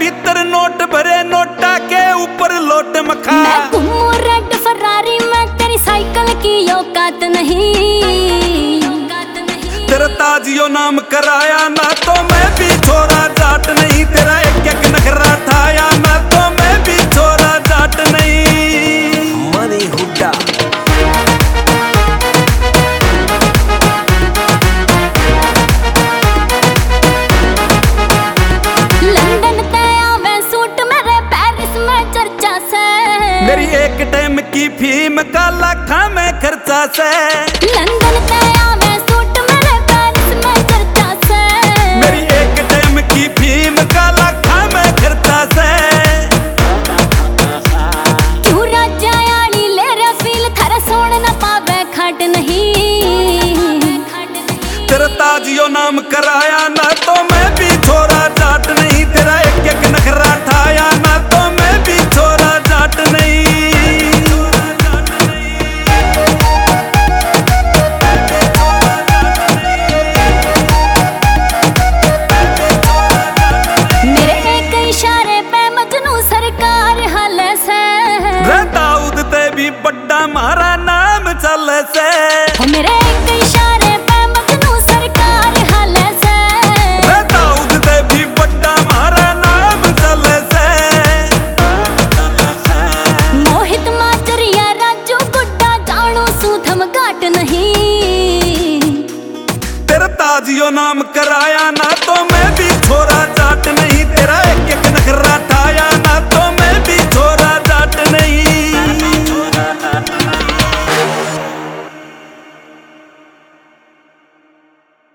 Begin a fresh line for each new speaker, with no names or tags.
भीतर नोट भरे, नोटा के ऊपर लोट मखा।
मैं घूमूं रेड फरारी में, तेरी साइकिल की औकात नहीं।
तेरा ताजियो नाम कराया ना तो मैं भी छोरा जाट नहीं। तेरा एक एक नखरा ठाया ना तो मैं भी छोरा जाट नहीं। मनी हुड्डा मेरी एक टाइम की फीम का लाखा में खर्चा से।
लंदन पे आवे सूट मेरे पेरिस में चर्चा से।
मेरी एक टाइम की फीम का लाखा में खर्चा से।
क्यों राजा यानी ले रे फील, थारा सोन ना पावे खाट नहीं।
तेरा ताजियो नाम कराया ना तो मैं भी छोरा जाट नहीं। तेरा एक एक नखरा ठाया ना तो मैं भी छोरा जाट नहीं।
मेरे एक इशारे पे मजनू सरकार हाल से।
दाऊद ते भी बड़ा मारा नाम चल से।
मेरे एक इशारे पे मजनू सरकार हाल से।
दाऊद ते भी बड़ा मारा नाम चल से।
मोहित माचरिया राजू गुड्डा जानो सूथम घाट नहीं।
तेरा ताजियो नाम कराया